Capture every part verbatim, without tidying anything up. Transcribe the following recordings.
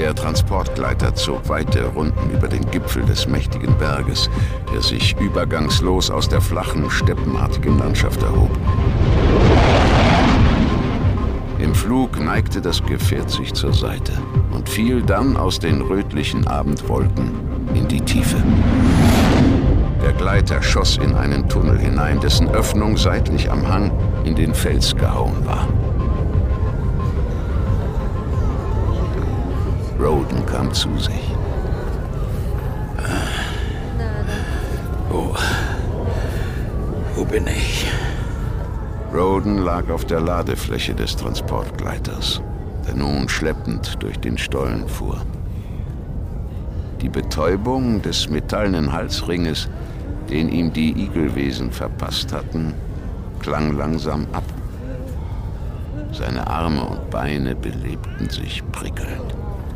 Der Transportgleiter zog weite Runden über den Gipfel des mächtigen Berges, der sich übergangslos aus der flachen, steppenartigen Landschaft erhob. Im Flug neigte das Gefährt sich zur Seite und fiel dann aus den rötlichen Abendwolken in die Tiefe. Der Gleiter schoss in einen Tunnel hinein, dessen Öffnung seitlich am Hang in den Fels gehauen war. Roden kam zu sich. Wo... Wo bin ich? Roden lag auf der Ladefläche des Transportgleiters, der nun schleppend durch den Stollen fuhr. Die Betäubung des metallenen Halsringes, den ihm die Igelwesen verpasst hatten, klang langsam ab. Seine Arme und Beine belebten sich prickelnd.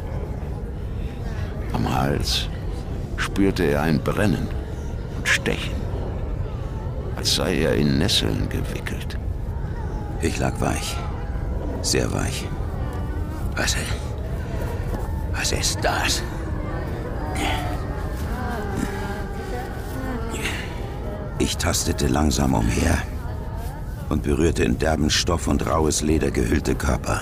Am Hals spürte er ein Brennen und Stechen, als sei er in Nesseln gewickelt. Ich lag weich, sehr weich. Was, was ist das? Ich tastete langsam umher und berührte in derben Stoff und raues Leder gehüllte Körper.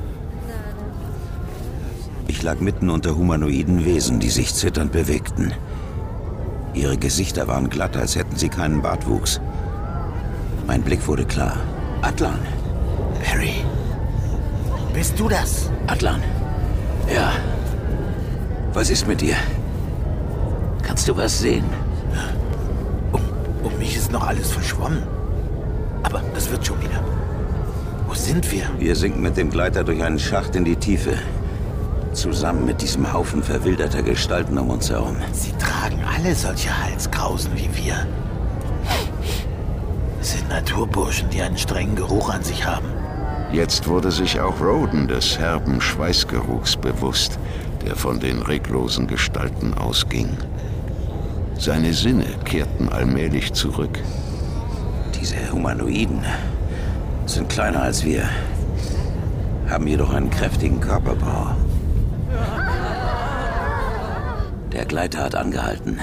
Ich lag mitten unter humanoiden Wesen, die sich zitternd bewegten. Ihre Gesichter waren glatt, als hätten sie keinen Bartwuchs. Mein Blick wurde klar. Atlan. Perry. Bist du das? Atlan. Ja. Was ist mit dir? Kannst du was sehen? Um, um mich ist noch alles verschwommen. Aber das wird schon wieder. Wo sind wir? Wir sinken mit dem Gleiter durch einen Schacht in die Tiefe. Zusammen mit diesem Haufen verwilderter Gestalten um uns herum. Sie tragen alle solche Halskrausen wie wir. Es sind Naturburschen, die einen strengen Geruch an sich haben. Jetzt wurde sich auch Roden des herben Schweißgeruchs bewusst, der von den reglosen Gestalten ausging. Seine Sinne kehrten allmählich zurück. Diese Humanoiden sind kleiner als wir, haben jedoch einen kräftigen Körperbau. Der Gleiter hat angehalten.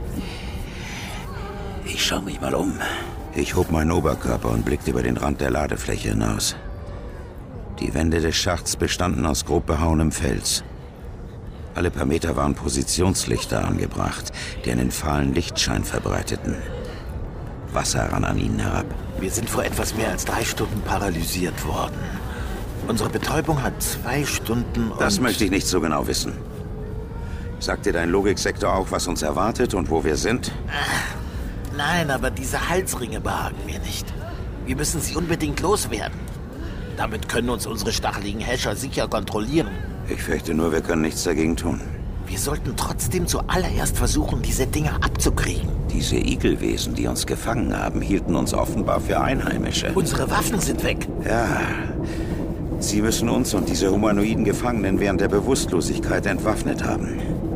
Ich schaue mich mal um. Ich hob meinen Oberkörper und blickte über den Rand der Ladefläche hinaus. Die Wände des Schachts bestanden aus grob behauenem Fels. Alle paar Meter waren Positionslichter angebracht, die einen fahlen Lichtschein verbreiteten. Wasser rann an ihnen herab. Wir sind vor etwas mehr als drei Stunden paralysiert worden. Unsere Betäubung hat zwei Stunden und... Das möchte ich nicht so genau wissen. Sagt dir dein Logiksektor auch, was uns erwartet und wo wir sind? Ach, nein, aber diese Halsringe behagen mir nicht. Wir müssen sie unbedingt loswerden. Damit können uns unsere stacheligen Häscher sicher kontrollieren. Ich fürchte nur, wir können nichts dagegen tun. Wir sollten trotzdem zuallererst versuchen, diese Dinger abzukriegen. Diese Igelwesen, die uns gefangen haben, hielten uns offenbar für Einheimische. Unsere Waffen sind weg. Ja, sie müssen uns und diese humanoiden Gefangenen während der Bewusstlosigkeit entwaffnet haben.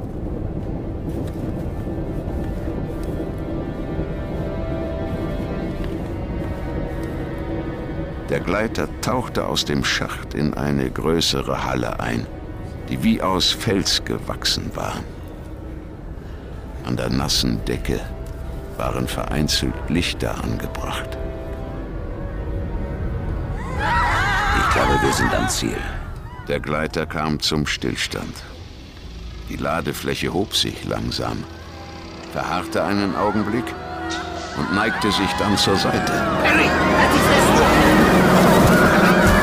Der Gleiter tauchte aus dem Schacht in eine größere Halle ein, die wie aus Fels gewachsen war. An der nassen Decke waren vereinzelt Lichter angebracht. Ich glaube, wir sind am Ziel. Der Gleiter kam zum Stillstand. Die Ladefläche hob sich langsam, verharrte einen Augenblick und neigte sich dann zur Seite. Harry, halt dich fest!